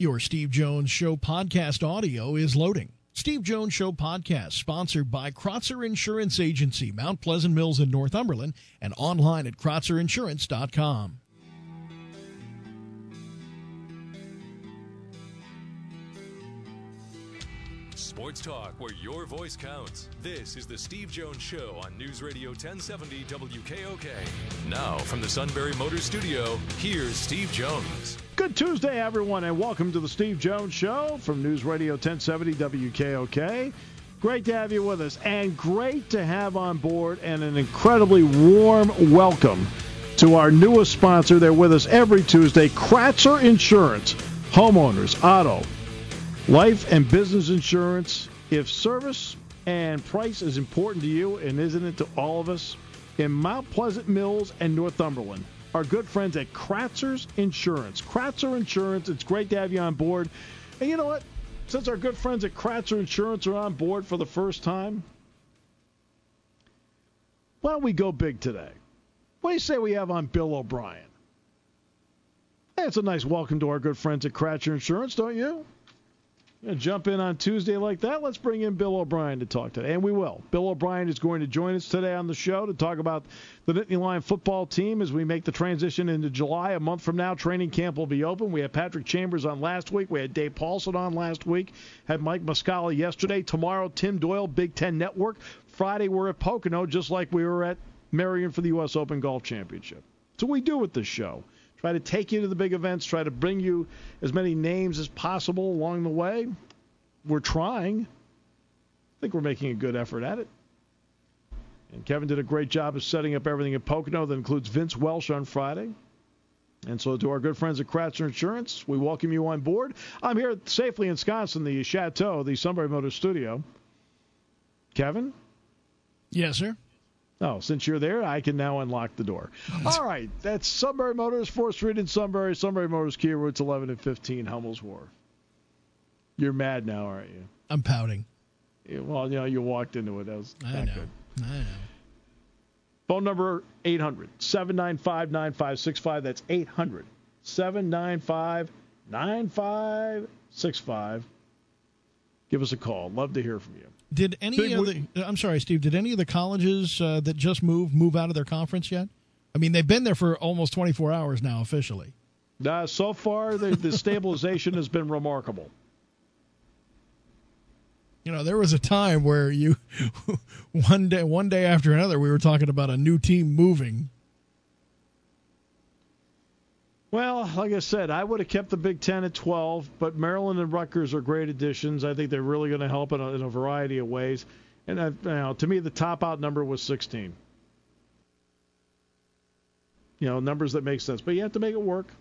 Your Steve Jones Show podcast audio is loading. Steve Jones Show podcast, sponsored by Kratzer Insurance Agency, Mount Pleasant Mills in Northumberland, and online at KratzerInsurance.com. Sports talk where your voice counts. This is the Steve Jones Show on News Radio 1070 WKOK. Now from the Sunbury Motors Studio, here's Steve Jones. Good Tuesday, everyone, and welcome to the Steve Jones Show from News Radio 1070 WKOK. Great to have you with us, and great to have on board and an incredibly warm welcome to our newest sponsor. They're with us every Tuesday, Kratzer Insurance, homeowners, auto, life and business insurance. If service and price is important to you, and isn't it to all of us, in Mount Pleasant Mills and Northumberland, our good friends at Kratzer's Insurance. Kratzer Insurance, it's great to have you on board. And you know what? Since our good friends at Kratzer Insurance are on board for the first time, why don't we go big today? What do you say we have on Bill O'Brien? Hey, it's a nice welcome to our good friends at Kratzer Insurance, don't you? Jump in on Tuesday like that. Let's bring in Bill O'Brien to talk today, and we will. Bill O'Brien is going to join us today on the show to talk about the Nittany Lion football team as we make the transition into July. A month from now, training camp will be open. We had Patrick Chambers on last week. We had Dave Paulson on last week. Had Mike Muscala yesterday. Tomorrow, Tim Doyle, Big Ten Network. Friday, we're at Pocono, just like we were at Marion for the U.S. Open Golf Championship. So we do with this show. Try to take you to the big events, try to bring you as many names as possible along the way. We're trying. I think we're making a good effort at it. And Kevin did a great job of setting up everything at Pocono. That includes Vince Welsh on Friday. And so to our good friends at Kratzer Insurance, we welcome you on board. I'm here safely ensconced in the Chateau, the Sunbury Motors Studio. Kevin? Yes, sir. Oh, since you're there, I can now unlock the door. All right, that's Sunbury Motors, 4th Street in Sunbury, Sunbury Motors, Kia routes 11 and 15, Hummel's Wharf. You're mad now, aren't you? I'm pouting. Yeah, well, you know, you walked into it. That was not good. I know. Phone number 800-795-9565. That's 800-795-9565. Give us a call. Love to hear from you. Did any of the – I'm sorry, Steve. Did any of the colleges that just move out of their conference yet? I mean, they've been there for almost 24 hours now officially. So far, the stabilization has been remarkable. You know, there was a time where one day after another, we were talking about a new team moving. Well, like I said, I would have kept the Big Ten at 12, but Maryland and Rutgers are great additions. I think they're really going to help in a variety of ways. And to me, the top-out number was 16. You know, numbers that make sense. But you have to make it work.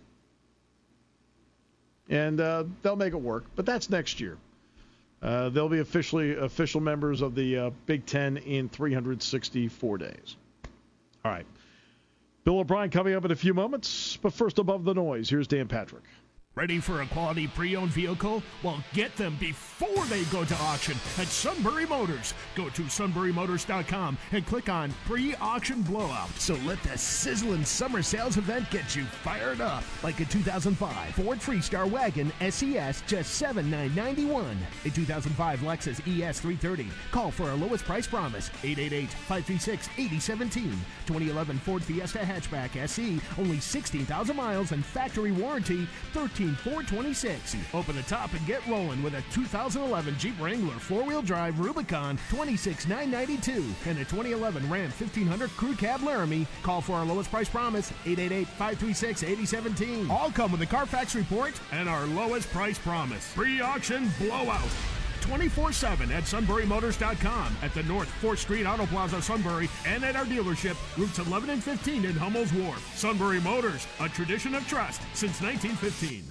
And they'll make it work. But that's next year. They'll be official members of the Big Ten in 364 days. All right. Bill O'Brien coming up in a few moments, but first, above the noise, here's Dan Patrick. Ready for a quality pre-owned vehicle? Well, get them before they go to auction at Sunbury Motors. Go to sunburymotors.com and click on Pre-Auction Blowout. So let the sizzling summer sales event get you fired up. Like a 2005 Ford Freestar Wagon SES, just $7,991. A 2005 Lexus ES330. Call for our lowest price promise, 888-536-8017. 2011 Ford Fiesta Hatchback SE, only 16,000 miles and factory warranty, $13,426. Open the top and get rolling with a 2011 Jeep Wrangler 4-wheel drive Rubicon, $26,992. And a 2011 Ram 1500 Crew Cab Laramie. Call for our lowest price promise, 888-536-8017. All come with a Carfax report and our lowest price promise. Pre-auction blowout. 24/7 at sunburymotors.com, at the North 4th Street Auto Plaza, Sunbury, and at our dealership, routes 11 and 15 in Hummel's Wharf. Sunbury Motors, a tradition of trust since 1915.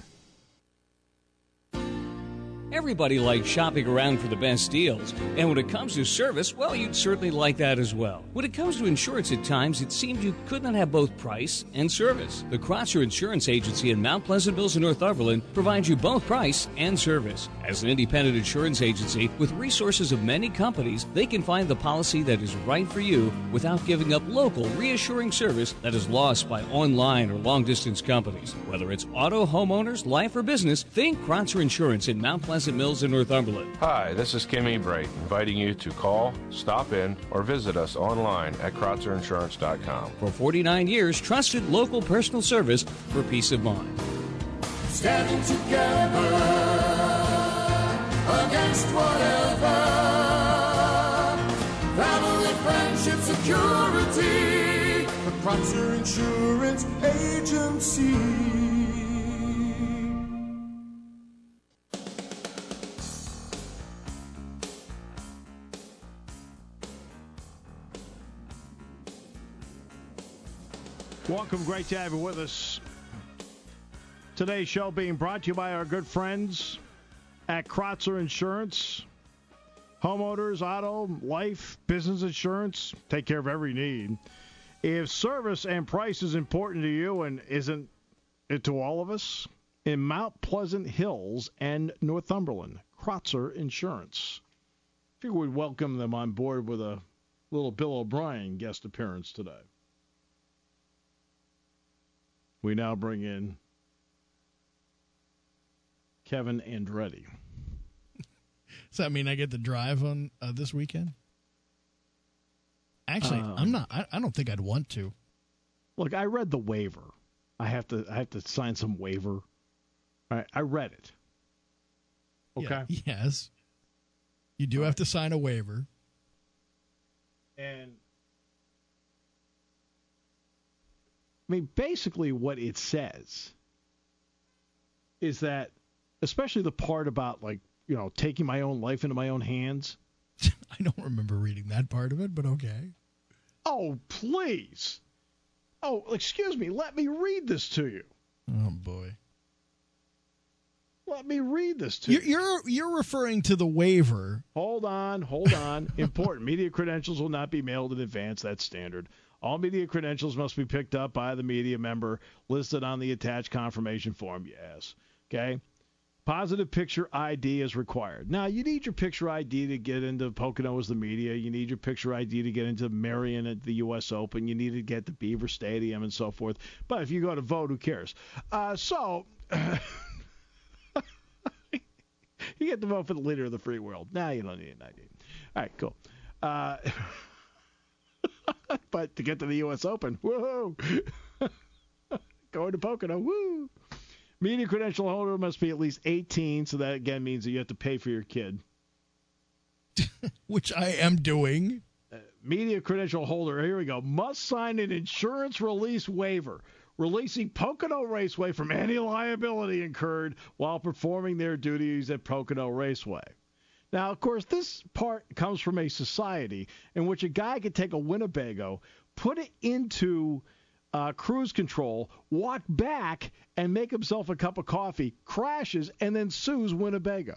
Everybody likes shopping around for the best deals. And when it comes to service, well, you'd certainly like that as well. When it comes to insurance at times, it seemed you could not have both price and service. The Kratzer Insurance Agency in Mount Pleasant Mills in Northumberland provides you both price and service. As an independent insurance agency with resources of many companies, they can find the policy that is right for you without giving up local, reassuring service that is lost by online or long-distance companies. Whether it's auto, homeowners, life, or business, think Kratzer Insurance in Mount Pleasant Mills in Northumberland. Hi, this is Kim Ebright, inviting you to call, stop in, or visit us online at KratzerInsurance.com. For 49 years, trusted local personal service for peace of mind. Standing together against whatever. Family, friendship, security. The Kratzer Insurance Agency. Welcome. Great to have you with us. Today's show being brought to you by our good friends at Kratzer Insurance. Homeowners, auto, life, business insurance. Take care of every need. If service and price is important to you and isn't it to all of us, in Mount Pleasant Hills and Northumberland, Kratzer Insurance. I figure we'd welcome them on board with a little Bill O'Brien guest appearance today. We now bring in Kevin Andretti. Does that mean I get to drive on this weekend? Actually, I'm not. I don't think I'd want to. Look, I read the waiver. I have to sign some waiver. All right, I read it. Okay. Yeah, yes. You do have to sign a waiver. And I mean, basically what it says is that, especially the part about, like, you know, taking my own life into my own hands. I don't remember reading that part of it, but okay. Oh, please. Oh, excuse me. Let me read this to you. Oh, boy. Let me read this to you. You're referring to the waiver. Hold on. Important. Media credentials will not be mailed in advance. That's standard. All media credentials must be picked up by the media member listed on the attached confirmation form. Yes. Okay. Positive picture ID is required. Now, you need your picture ID to get into Pocono as the media. You need your picture ID to get into Marion at the U.S. Open. You need to get to Beaver Stadium and so forth. But if you go to vote, who cares? You get to vote for the leader of the free world. Now you don't need an ID. All right, cool. But to get to the U.S. Open, whoa, going to Pocono, woo. Media credential holder must be at least 18, so that, again, means that you have to pay for your kid. Which I am doing. Media credential holder, here we go, must sign an insurance release waiver, releasing Pocono Raceway from any liability incurred while performing their duties at Pocono Raceway. Now, of course, this part comes from a society in which a guy could take a Winnebago, put it into cruise control, walk back, and make himself a cup of coffee, crashes, and then sues Winnebago.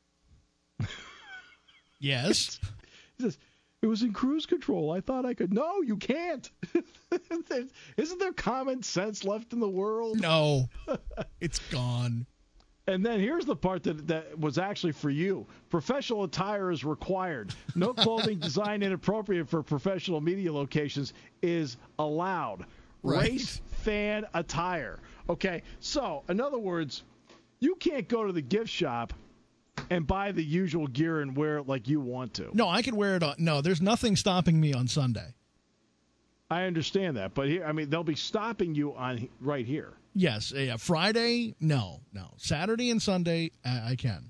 Yes. He says, it was in cruise control. I thought I could. No, you can't. Isn't there common sense left in the world? No. It's gone. And then here's the part that was actually for you. Professional attire is required. No clothing designed inappropriate for professional media locations is allowed. Right. Race fan attire. Okay, so in other words, you can't go to the gift shop and buy the usual gear and wear it like you want to. No, I can wear it on. No, there's nothing stopping me on Sunday. I understand that, but here, I mean, they'll be stopping you on right here. Yes, Friday, no. Saturday and Sunday, I can.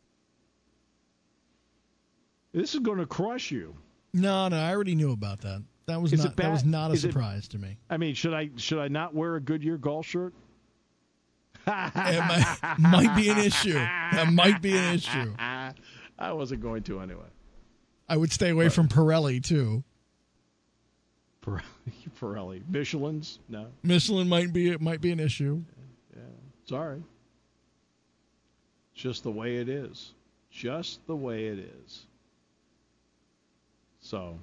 This is going to crush you. No, I already knew about that. That was not a surprise to me. I mean, should I not wear a Goodyear golf shirt? It might be an issue. That might be an issue. I wasn't going to anyway. I would stay away from Pirelli too. Pirelli, Michelin's, no. Michelin might be an issue. Yeah, sorry. Just the way it is. Just the way it is. So,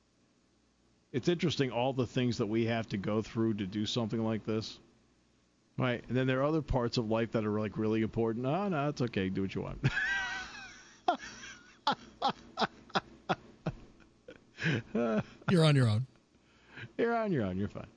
it's interesting all the things that we have to go through to do something like this. Right, and then there are other parts of life that are like really important. Oh, no, it's okay. Do what you want. You're on your own. You're on your own. You're fine.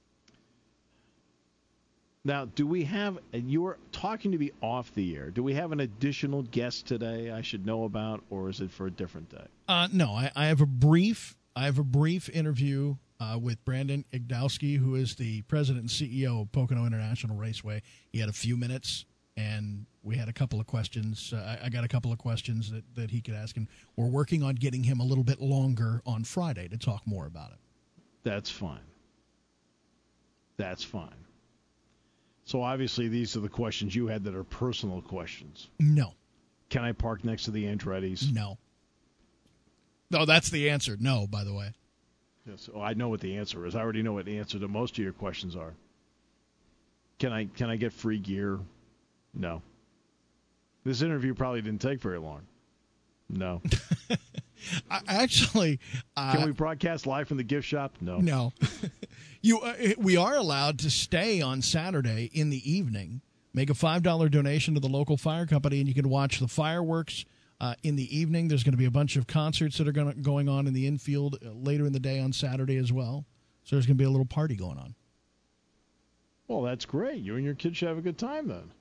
Now, do we have, and you were talking to me off the air, do we have an additional guest today I should know about, or is it for a different day? No, I have a brief interview with Brandon Igdowski, who is the president and CEO of Pocono International Raceway. He had a few minutes, and we had a couple of questions. I got a couple of questions that he could ask, and we're working on getting him a little bit longer on Friday to talk more about it. That's fine. That's fine. So obviously these are the questions you had that are personal questions. No. Can I park next to the Andretti's? No. No, that's the answer. No, by the way. Yes. Oh, I know what the answer is. I already know what the answer to most of your questions are. Can I get free gear? No. This interview probably didn't take very long. No. Actually, can we broadcast live from the gift shop? No. No. We are allowed to stay on Saturday in the evening, make a $5 donation to the local fire company, and you can watch the fireworks in the evening. There's going to be a bunch of concerts that are going on in the infield later in the day on Saturday as well. So there's going to be a little party going on. Well, that's great. You and your kids should have a good time then.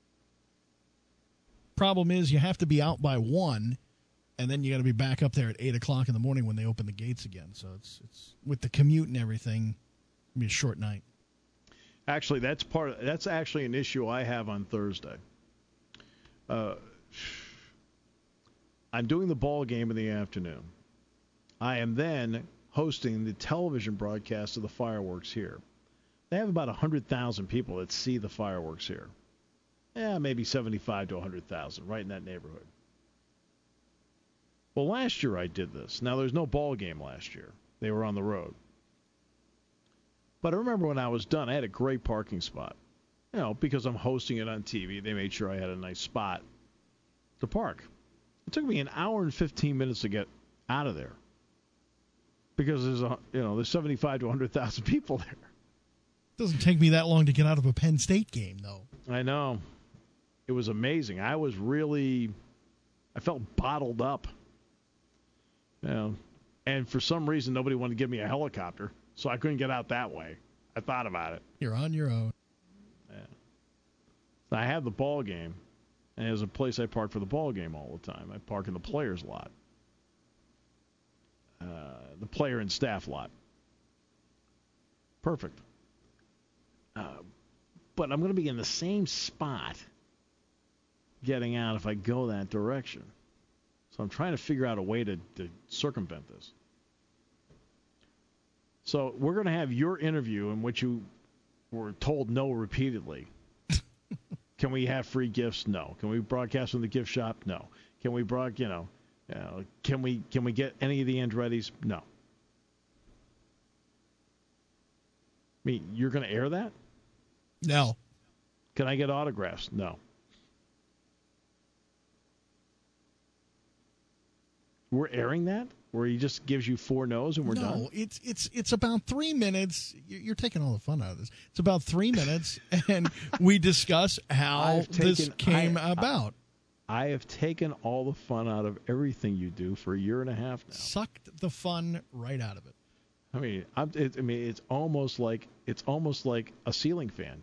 Problem is you have to be out by 1, and then you got to be back up there at 8 o'clock in the morning when they open the gates again. So it's with the commute and everything, it'll be a short night. Actually, that's actually an issue I have on Thursday. I'm doing the ball game in the afternoon. I am then hosting the television broadcast of the fireworks here. They have about 100,000 people that see the fireworks here. Yeah, maybe 75 to 100,000, right in that neighborhood. Well, last year I did this. Now, there's no ball game last year. They were on the road. But I remember when I was done, I had a great parking spot. You know, because I'm hosting it on TV, they made sure I had a nice spot to park. It took me an hour and 15 minutes to get out of there because there's 75 to 100,000 people there. It doesn't take me that long to get out of a Penn State game, though. I know. It was amazing. I felt bottled up. You know, and for some reason, nobody wanted to give me a helicopter, so I couldn't get out that way. I thought about it. You're on your own. Yeah. So I had the ball game, and there's a place I park for the ball game all the time. I park in the players' lot, the player and staff lot. Perfect. But I'm going to be in the same spot getting out if I go that direction. So I'm trying to figure out a way to circumvent this. So we're going to have your interview in which you were told no repeatedly. Can we have free gifts? No. Can we broadcast from the gift shop? No. Can we can we get any of the Andretti's? No. I mean, you're going to air that? No. Can I get autographs? No. We're airing that? Where he just gives you 4 no's and we're done? No, it's about 3 minutes. You're taking all the fun out of this. It's about 3 minutes, and we discuss how this came about. I have taken all the fun out of everything you do for a year and a half now. Sucked the fun right out of it. I mean, it's almost like a ceiling fan.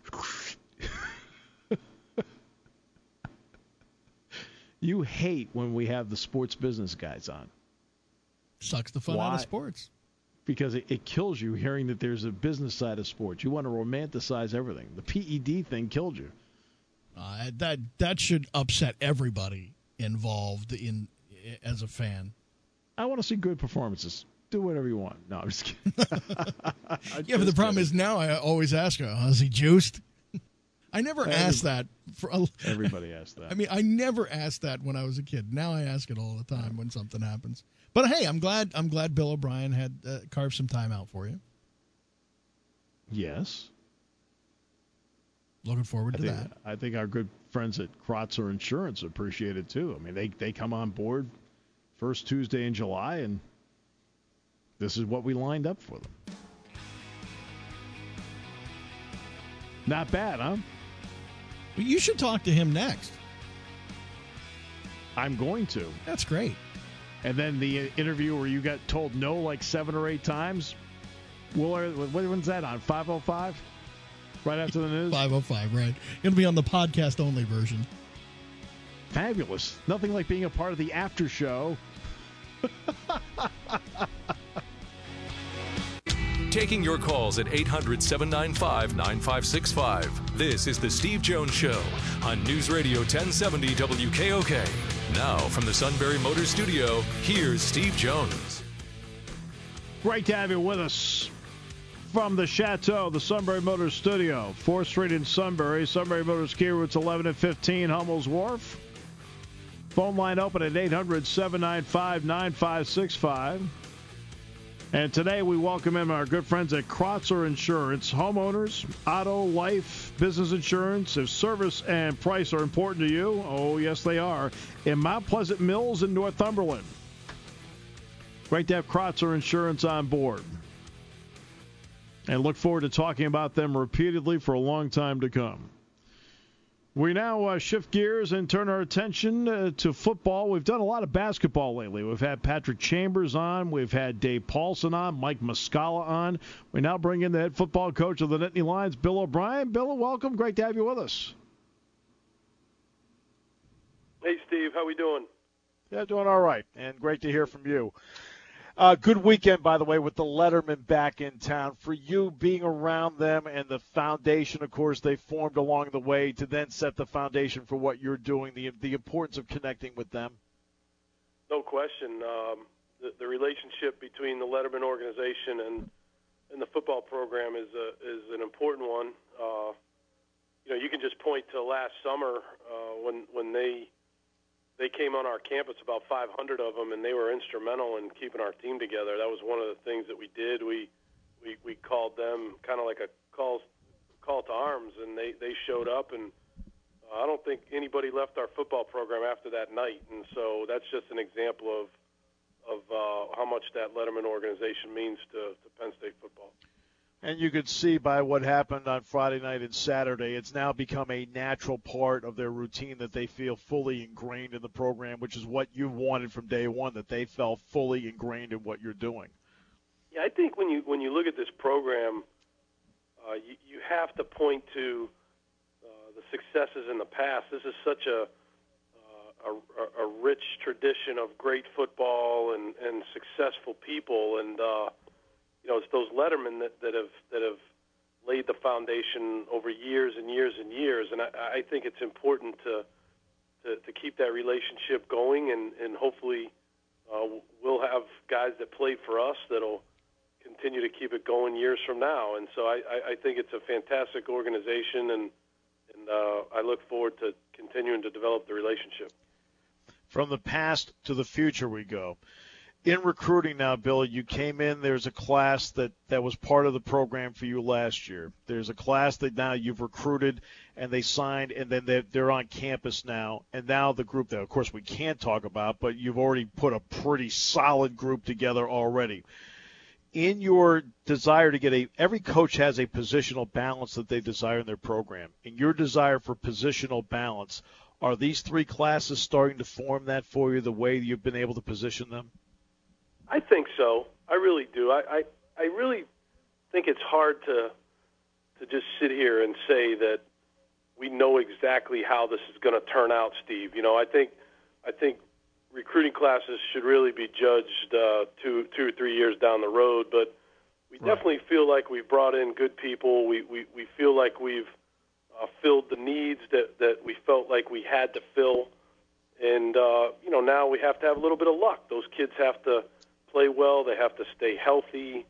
You hate when we have the sports business guys on. Sucks the fun out of sports. Because it kills you hearing that there's a business side of sports. You want to romanticize everything. The PED thing killed you. That should upset everybody involved as a fan. I want to see good performances. Do whatever you want. No, I'm just kidding. Yeah, but the problem is now I always ask her, is he juiced? I never asked that. Everybody asked that. I mean, I never asked that when I was a kid. Now I ask it all the time when something happens. But hey, I'm glad Bill O'Brien had carved some time out for you. Yes. Looking forward to that. I think our good friends at Krotzer Insurance appreciate it too. I mean, they come on board first Tuesday in July, and this is what we lined up for them. Not bad, huh? But you should talk to him next. I'm going to. That's great. And then the interview where you got told no like 7 or 8 times. When's that on? 5:05? Right after the news? 5:05, right. It'll be on the podcast-only version. Fabulous. Nothing like being a part of the after show. Taking your calls at 800-795-9565. This is the Steve Jones Show on News Radio 1070 WKOK. Now from the Sunbury Motors Studio, here's Steve Jones. Great to have you with us from the Chateau, the Sunbury Motors Studio, 4th Street in Sunbury. Sunbury Motors Key routes 11 and 15, Hummel's Wharf. Phone line open at 800-795-9565. And today we welcome in our good friends at Krotzer Insurance. Homeowners, auto, life, business insurance. If service and price are important to you, oh, yes, they are, in Mount Pleasant Mills in Northumberland. Great to have Krotzer Insurance on board. And look forward to talking about them repeatedly for a long time to come. We now shift gears and turn our attention to football. We've done a lot of basketball lately. We've had Patrick Chambers on. We've had Dave Paulson on, Mike Muscala on. We now bring in the head football coach of the Nittany Lions, Bill O'Brien. Bill, welcome. Great to have you with us. Hey, Steve. How we doing? Yeah, doing all right, and great to hear from you. Good weekend, by the way, with the Letterman back in town. For you, being around them and the foundation, of course, they formed along the way to then set the foundation for what you're doing, the importance of connecting with them. No question. The relationship between the Letterman organization and the football program is an important one. You can just point to last summer when they came on our campus, about 500 of them, and they were instrumental in keeping our team together. That was one of the things that we did. We called them kind of like a call to arms, and they showed up, and I don't think anybody left our football program after that night. And so that's just an example of how much that Letterman organization means to Penn State football. And you could see by what happened on Friday night and Saturday, it's now become a natural part of their routine that they feel fully ingrained in the program, which is what you wanted from day one, that they felt fully ingrained in what you're doing. Yeah, I think when you look at this program, you have to point to the successes in the past. This is such a rich tradition of great football and successful people, and it's those Lettermen that have laid the foundation over years and years and years, and I think it's important to keep that relationship going, and hopefully we'll have guys that played for us that'll continue to keep it going years from now. And so I think it's a fantastic organization, and I look forward to continuing to develop the relationship. From the past to the future we go. In recruiting now, Bill, you came in, there's a class that was part of the program for you last year. There's a class that now you've recruited and they signed, and then they're on campus now. And now the group that, of course, we can't talk about, but you've already put a pretty solid group together already. In your desire to get every coach has a positional balance that they desire in their program. In your desire for positional balance, are these 3 classes starting to form that for you the way you've been able to position them? I think so. I really do. I really think it's hard to just sit here and say that we know exactly how this is going to turn out, Steve. I think recruiting classes should really be judged 2 or 3 years down the road, but we definitely feel like we've brought in good people. We feel like we've filled the needs that we felt like we had to fill. And, now we have to have a little bit of luck. Those kids have to play well. They have to stay healthy.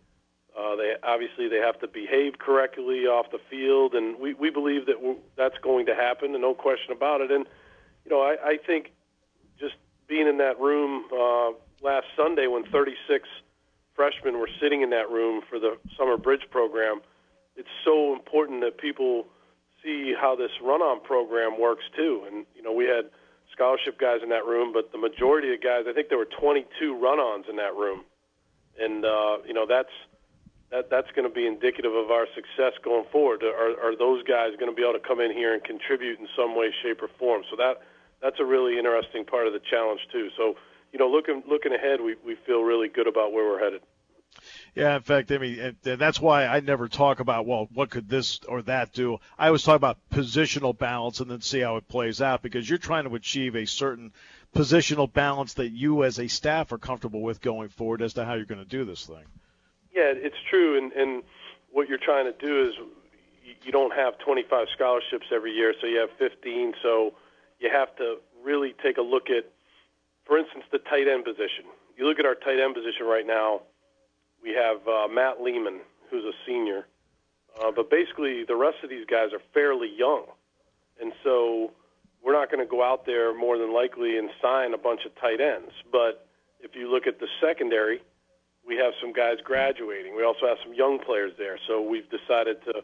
They have to behave correctly off the field. And we believe that that's going to happen, and no question about it. And, I think just being in that room last Sunday when 36 freshmen were sitting in that room for the Summer Bridge program, it's so important that people see how this run-on program works too. And, we had scholarship guys in that room, but the majority of guys, I think there were 22 run-ons in that room. And, that's going to be indicative of our success going forward. Are those guys going to be able to come in here and contribute in some way, shape, or form? So that's a really interesting part of the challenge too. So, looking ahead, we feel really good about where we're headed. Yeah, in fact, I mean, and that's why I never talk about, well, what could this or that do? I always talk about positional balance and then see how it plays out, because you're trying to achieve a certain positional balance that you as a staff are comfortable with going forward as to how you're going to do this thing. Yeah, it's true, and what you're trying to do is you don't have 25 scholarships every year, so you have 15, so you have to really take a look at, for instance, the tight end position. You look at our tight end position right now, we have Matt Lehman, who's a senior, but basically the rest of these guys are fairly young, and so we're not going to go out there more than likely and sign a bunch of tight ends. But if you look at the secondary, we have some guys graduating. We also have some young players there, so we've decided to,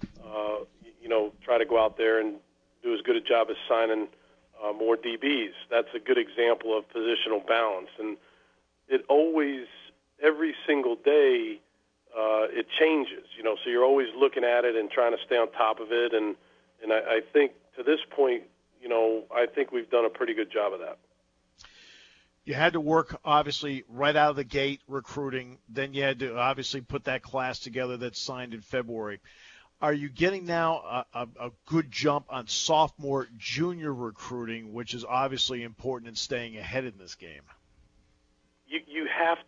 try to go out there and do as good a job as signing more DBs. That's a good example of positional balance, and it always, every single day, it changes. So you're always looking at it and trying to stay on top of it, and I think to this point, I think we've done a pretty good job of that. You had to work, obviously, right out of the gate recruiting. Then you had to obviously put that class together that's signed in February. Are you getting now a good jump on sophomore, junior recruiting, which is obviously important in staying ahead in this game? You have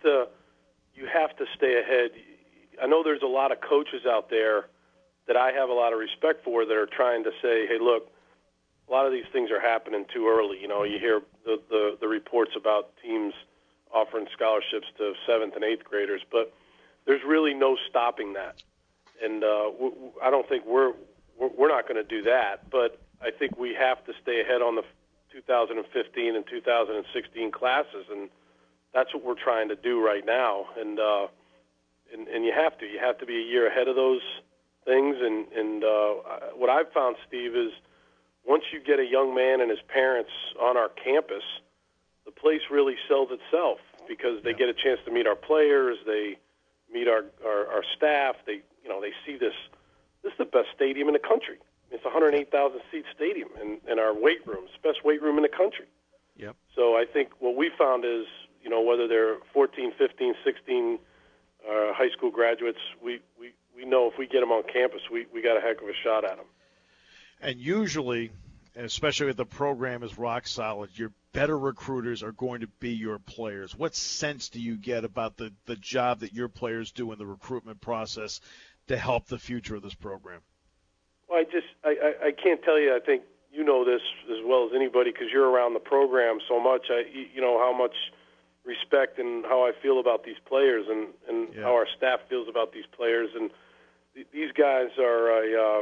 to stay ahead. I know there's a lot of coaches out there that I have a lot of respect for that are trying to say, hey, look, a lot of these things are happening too early. You hear the reports about teams offering scholarships to 7th and 8th graders, but there's really no stopping that. And I don't think we're not going to do that, but I think we have to stay ahead on the 2015 and 2016 classes, and that's what we're trying to do right now. And you have to be a year ahead of those things. And what I've found, Steve, is once you get a young man and his parents on our campus, the place really sells itself because they get a chance to meet our players, they meet our staff, they see this is the best stadium in the country. It's a 108,000 seat stadium, and our weight room, it's the best weight room in the country. Yep. So I think what we found is, whether they're 14, 15, 16 high school graduates, we know if we get them on campus, we got a heck of a shot at them. And usually, especially if the program is rock solid, your better recruiters are going to be your players. What sense do you get about the job that your players do in the recruitment process to help the future of this program? Well, I can't tell you. I think you know this as well as anybody because you're around the program so much. How much respect and how I feel about these players and how our staff feels about these players. And these guys are a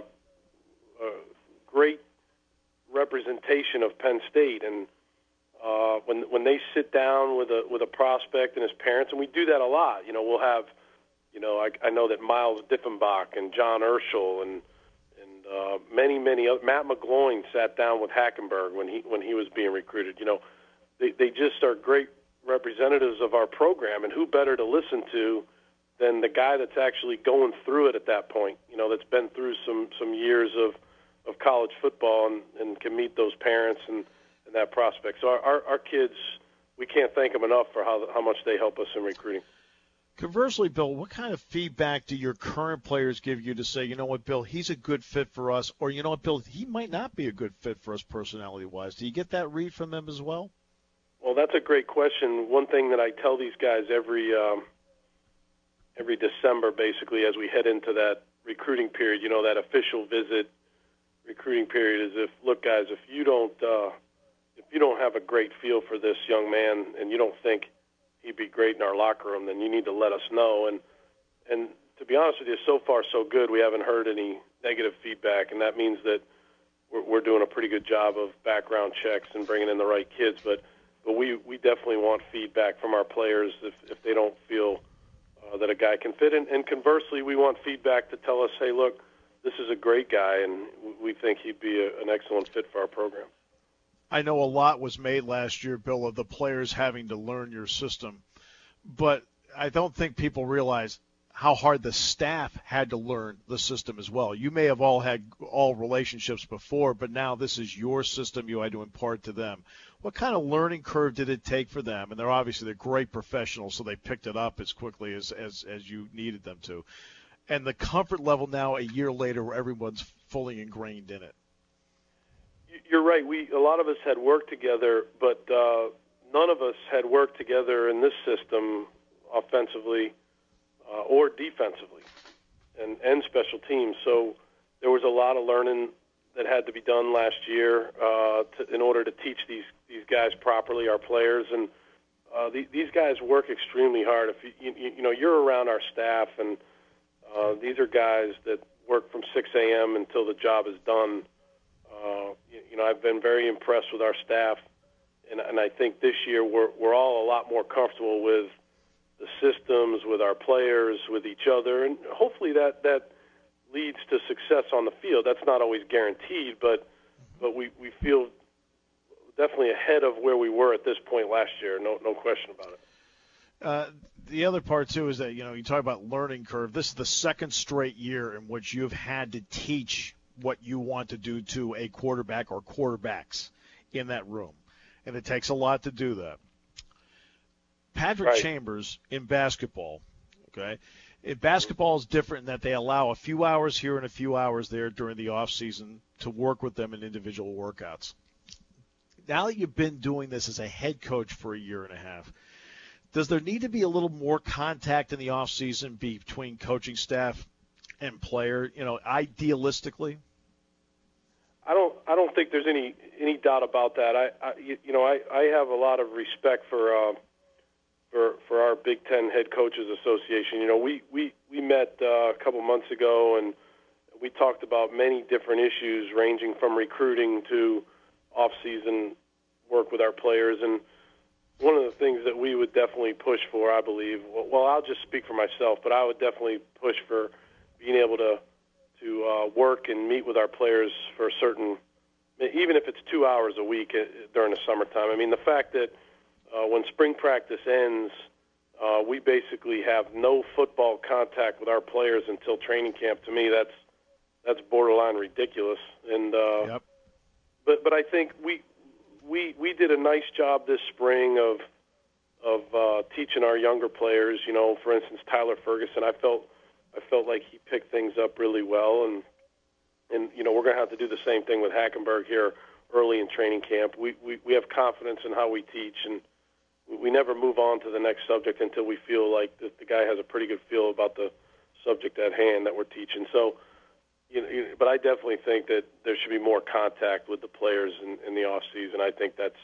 great representation of Penn State. And when they sit down with a prospect and his parents, and we do that a lot. We'll have, I know that Miles Diffenbach and John Urschel and many other, Matt McGloin sat down with Hackenberg when he was being recruited. They just are great representatives of our program, and who better to listen to than the guy that's actually going through it at that point, that's been through some years of college football and can meet those parents and that prospect. So our kids, we can't thank them enough for how much they help us in recruiting. Conversely, Bill, what kind of feedback do your current players give you to say, you know what, Bill, he's a good fit for us, or you know what, Bill, he might not be a good fit for us personality-wise? Do you get that read from them as well? Well, that's a great question. One thing that I tell these guys every December, basically, as we head into that recruiting period, that official visit recruiting period, is look, guys, if you don't have a great feel for this young man and you don't think he'd be great in our locker room, then you need to let us know. And to be honest with you, so far so good. We haven't heard any negative feedback, and that means that we're doing a pretty good job of background checks and bringing in the right kids. But we definitely want feedback from our players if they don't feel that a guy can fit. And conversely, we want feedback to tell us, hey, look, this is a great guy, and we think he'd be an excellent fit for our program. I know a lot was made last year, Bill, of the players having to learn your system, but I don't think people realize how hard the staff had to learn the system as well. You may have all had all relationships before, but now this is your system you had to impart to them. What kind of learning curve did it take for them? And they're great professionals, so they picked it up as quickly as you needed them to. And the comfort level now a year later where everyone's fully ingrained in it. You're right. A lot of us had worked together, but none of us had worked together in this system offensively or defensively and special teams. So there was a lot of learning that had to be done last year in order to teach these guys properly, our players. And these guys work extremely hard. If you're around our staff, and these are guys that work from 6 a.m. until the job is done. I've been very impressed with our staff, and I think this year we're all a lot more comfortable with the systems, with our players, with each other, and hopefully that leads to success on the field. That's not always guaranteed, but we feel definitely ahead of where we were at this point last year. No question about it. The other part too is that you talk about learning curve. This is the second straight year in which you've had to teach what you want to do to a quarterback or quarterbacks in that room, and it takes a lot to do that. Patrick Chambers in basketball, okay? In basketball is different in that they allow a few hours here and a few hours there during the off season to work with them in individual workouts. Now that you've been doing this as a head coach for a year and a half, does there need to be a little more contact in the off season between coaching staff and player? Idealistically. I don't think there's any doubt about that. I have a lot of respect for our Big Ten Head Coaches Association. We met a couple months ago, and we talked about many different issues ranging from recruiting to off-season work with our players. And one of the things that we would definitely push for, I believe, well, I'll just speak for myself, but I would definitely push for being able to work and meet with our players for certain, even if it's 2 hours a week during the summertime. I mean, the fact that when spring practice ends, we basically have no football contact with our players until training camp. To me, that's borderline ridiculous. And yep. But I think we did a nice job this spring of teaching our younger players. For instance, Tyler Ferguson. I felt like he picked things up really well, and we're going to have to do the same thing with Hackenberg here early in training camp. We have confidence in how we teach, and we never move on to the next subject until we feel like the guy has a pretty good feel about the subject at hand that we're teaching. So, but I definitely think that there should be more contact with the players in the off season. I think that's,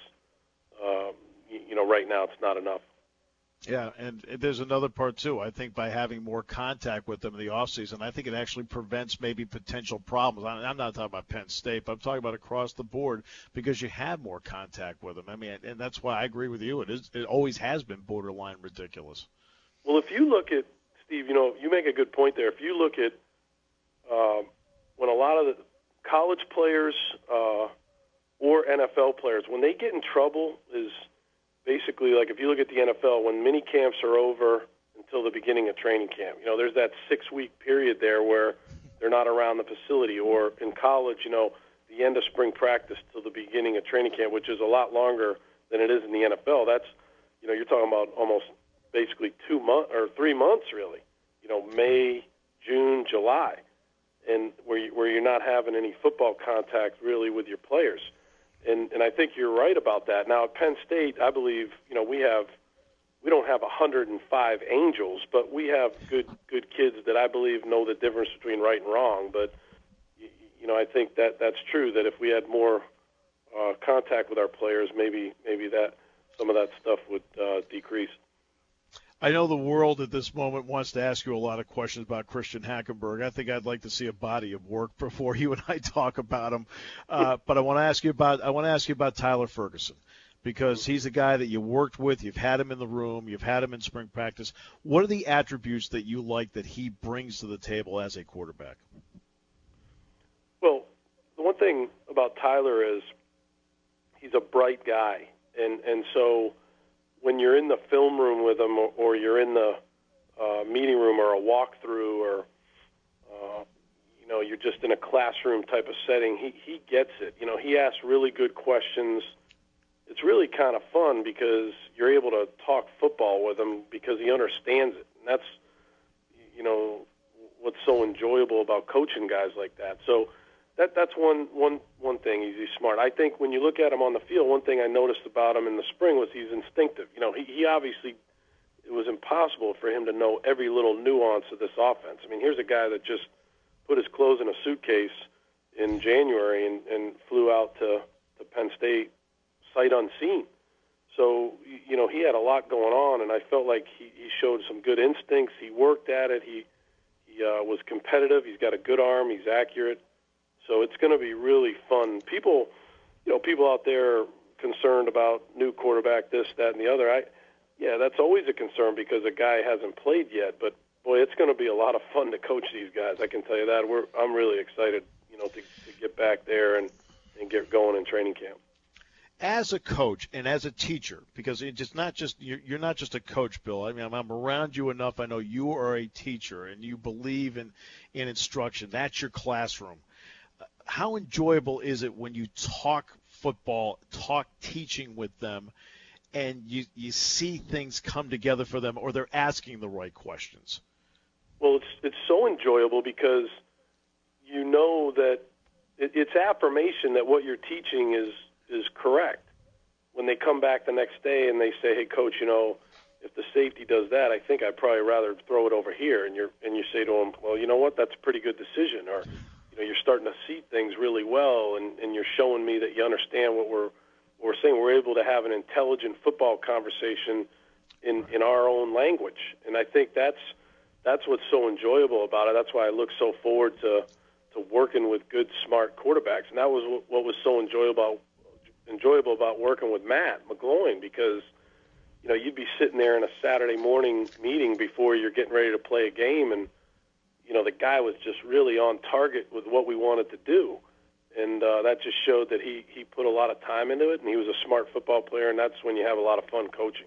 right now it's not enough. Yeah, and there's another part, too. I think by having more contact with them in the offseason, I think it actually prevents maybe potential problems. I'm not talking about Penn State, but I'm talking about across the board because you have more contact with them. I mean, and that's why I agree with you. It always has been borderline ridiculous. Well, if you look at, Steve, you make a good point there. If you look at when a lot of the college players or NFL players, when they get in trouble is – basically, like if you look at the NFL, when mini camps are over until the beginning of training camp, there's that 6-week period there where they're not around the facility. Or in college, the end of spring practice till the beginning of training camp, which is a lot longer than it is in the NFL. That's, you're talking about almost basically 2 months or 3 months, really. May, June, July, and where you're not having any football contact really with your players. And I think you're right about that. Now at Penn State, I believe we don't have 105 angels, but we have good kids that I believe know the difference between right and wrong. But I think that's true. That if we had more contact with our players, maybe that some of that stuff would decrease. I know the world at this moment wants to ask you a lot of questions about Christian Hackenberg. I think I'd like to see a body of work before you and I talk about him. But I want to ask you about Tyler Ferguson, because he's a guy that you worked with. You've had him in the room. You've had him in spring practice. What are the attributes that you like that he brings to the table as a quarterback? Well, the one thing about Tyler is he's a bright guy, and so when you're in the film room with him or you're in the meeting room or a walkthrough or, you're just in a classroom type of setting, he gets it. He asks really good questions. It's really kind of fun because you're able to talk football with him because he understands it. And that's, what's so enjoyable about coaching guys like that. So that's one thing. He's smart. I think when you look at him on the field, one thing I noticed about him in the spring was he's instinctive. He obviously, it was impossible for him to know every little nuance of this offense. I mean, here's a guy that just put his clothes in a suitcase in January and flew out to Penn State sight unseen. So, he had a lot going on, and I felt like he showed some good instincts. He worked at it. He was competitive. He's got a good arm. He's accurate. So it's going to be really fun. People out there are concerned about new quarterback, this, that, and the other. That's always a concern because a guy hasn't played yet. But, boy, it's going to be a lot of fun to coach these guys. I can tell you that. I'm really excited, to get back there and get going in training camp. As a coach and as a teacher, because you're not just a coach, Bill. I mean, I'm around you enough. I know you are a teacher and you believe in instruction. That's your classroom. How enjoyable is it when you talk football, talk teaching with them, and you see things come together for them, or they're asking the right questions? Well, it's so enjoyable because you know that it's affirmation that what you're teaching is correct. When they come back the next day and they say, "Hey, coach, if the safety does that, I think I'd probably rather throw it over here," and you say to them, "Well, you know what? That's a pretty good decision," or you're starting to see things really well, and you're showing me that you understand what we're saying. We're able to have an intelligent football conversation in our own language, and I think that's what's so enjoyable about it. That's why I look so forward to working with good, smart quarterbacks, and that was what was so enjoyable about working with Matt McGloin, because you'd be sitting there in a Saturday morning meeting before you're getting ready to play a game, and the guy was just really on target with what we wanted to do, and that just showed that he put a lot of time into it, and he was a smart football player, and that's when you have a lot of fun coaching.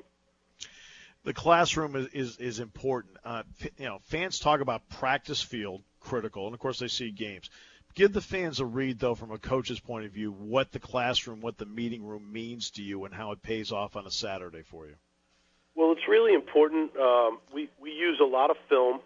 The classroom is important. Fans talk about practice field, critical, and of course they see games. Give the fans a read, though, from a coach's point of view, what the classroom, what the meeting room means to you and how it pays off on a Saturday for you. Well, it's really important. We use a lot of film.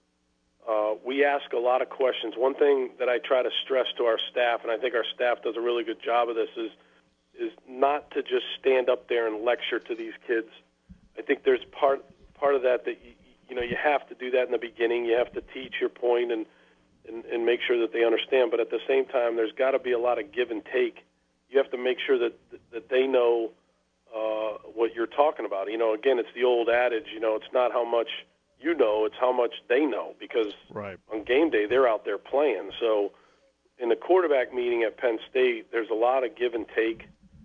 We ask a lot of questions. One thing that I try to stress to our staff, and I think our staff does a really good job of this, is not to just stand up there and lecture to these kids. I think there's part of that you have to do that in the beginning. You have to teach your point and make sure that they understand. But at the same time, there's got to be a lot of give and take. You have to make sure that they know what you're talking about. Again, it's the old adage, it's not how much you know, it's how much they know, because on game day, they're out there playing. So in the quarterback meeting at Penn State, there's a lot of give and take.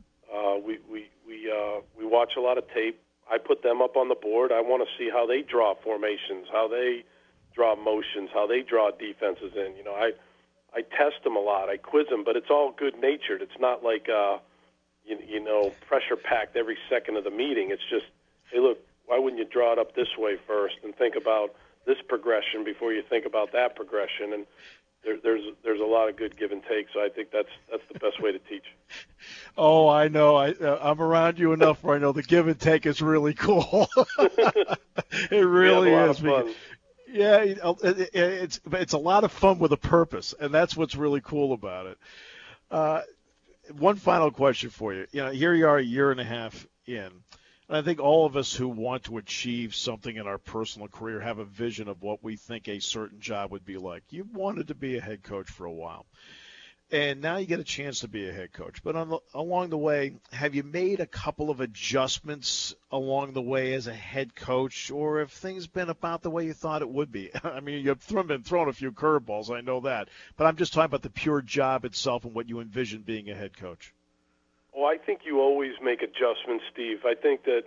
We watch a lot of tape. I put them up on the board. I want to see how they draw formations, how they draw motions, how they draw defenses in. I test them a lot. I quiz them, but it's all good-natured. It's not like, pressure-packed every second of the meeting. It's just, hey, look, why wouldn't you draw it up this way first and think about this progression before you think about that progression? And there's a lot of good give and take, so I think that's the best way to teach. Oh, I know. I'm around you enough where I know the give and take is really cool. It really is. Fun. Yeah, it's a lot of fun with a purpose, and that's what's really cool about it. One final question for you. Here you are a year and a half in, and I think all of us who want to achieve something in our personal career have a vision of what we think a certain job would be like. You've wanted to be a head coach for a while, and now you get a chance to be a head coach. But along the way, have you made a couple of adjustments along the way as a head coach, or have things been about the way you thought it would be? I mean, you've been thrown a few curveballs, I know that, but I'm just talking about the pure job itself and what you envision being a head coach. Well, I think you always make adjustments, Steve. I think that,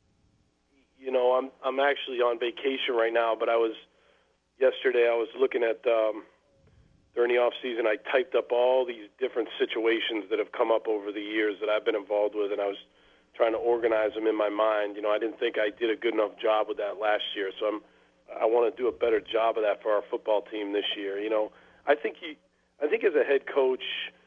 I'm actually on vacation right now, but yesterday I was looking at, during the off season, I typed up all these different situations that have come up over the years that I've been involved with, and I was trying to organize them in my mind. I didn't think I did a good enough job with that last year, so I want to do a better job of that for our football team this year. You know, I think as a head coach,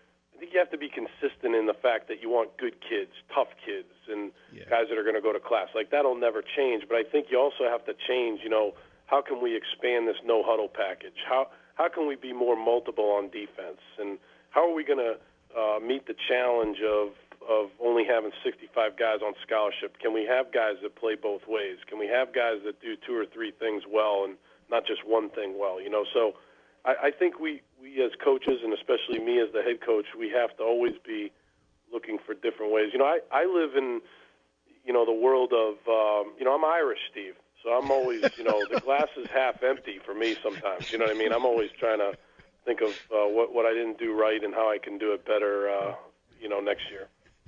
I think you have to be consistent in the fact that you want good kids, tough kids, and guys that are going to go to class. Like, that'll never change. But I think you also have to change, you know, how can we expand this no-huddle package? How can we be more multiple on defense? And how are we going to meet the challenge of only having 65 guys on scholarship? Can we have guys that play both ways? Can we have guys that do 2 or 3 things well and not just one thing well? You know, so I think we as coaches, and especially me as the head coach, we have to always be looking for different ways. You know, I live in, you know, the world of, you know, I'm Irish, Steve. So I'm always, you know, the glass is half empty for me sometimes. You know what I mean? I'm always trying to think of what I didn't do right and how I can do it better, you know, next year.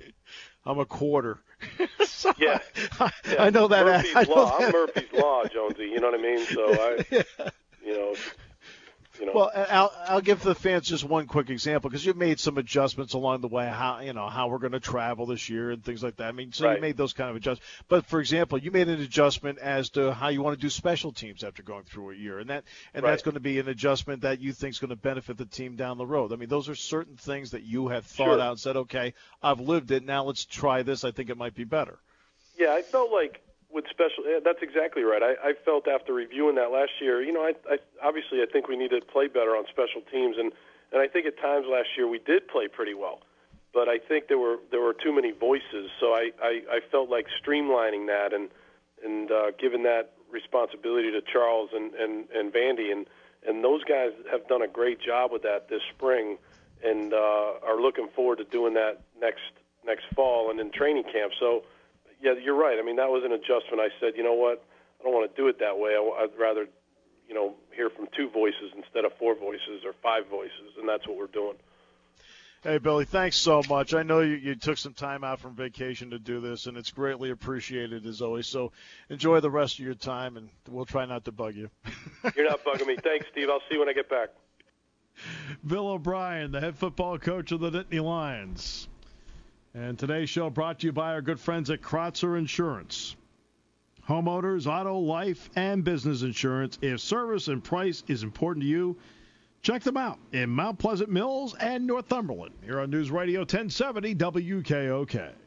I'm a quarter. Yeah. I know that. Murphy's Law. I'm Murphy's Law, Jonesy. You know what I mean? So you know. Well, I'll give the fans just one quick example, because you've made some adjustments along the way, how we're going to travel this year and things like that. I mean, so you made those kind of adjustments. But for example, you made an adjustment as to how you want to do special teams after going through a year, and that's going to be an adjustment that you think is going to benefit the team down the road. I mean, those are certain things that you have thought out and said, okay, I've lived it. Now let's try this. I think it might be better. Yeah, I felt like with special, that's exactly right. I felt after reviewing that last year, you know, I obviously I think we need to play better on special teams, and I think at times last year we did play pretty well, but I think there were too many voices, so I felt like streamlining that and giving that responsibility to Charles and Vandy, and those guys have done a great job with that this spring, and are looking forward to doing that next fall and in training camp. So. Yeah, you're right. I mean, that was an adjustment. I said, you know what, I don't want to do it that way. I'd rather, you know, hear from 2 voices instead of 4 voices or 5 voices, and that's what we're doing. Hey, Billy, thanks so much. I know you took some time out from vacation to do this, and it's greatly appreciated as always. So enjoy the rest of your time, and we'll try not to bug you. You're not bugging me. Thanks, Steve. I'll see you when I get back. Bill O'Brien, the head football coach of the Nittany Lions. And today's show brought to you by our good friends at Kratzer Insurance. Homeowners, auto, life, and business insurance. If service and price is important to you, check them out in Mount Pleasant Mills and Northumberland. Here on News Radio 1070 WKOK.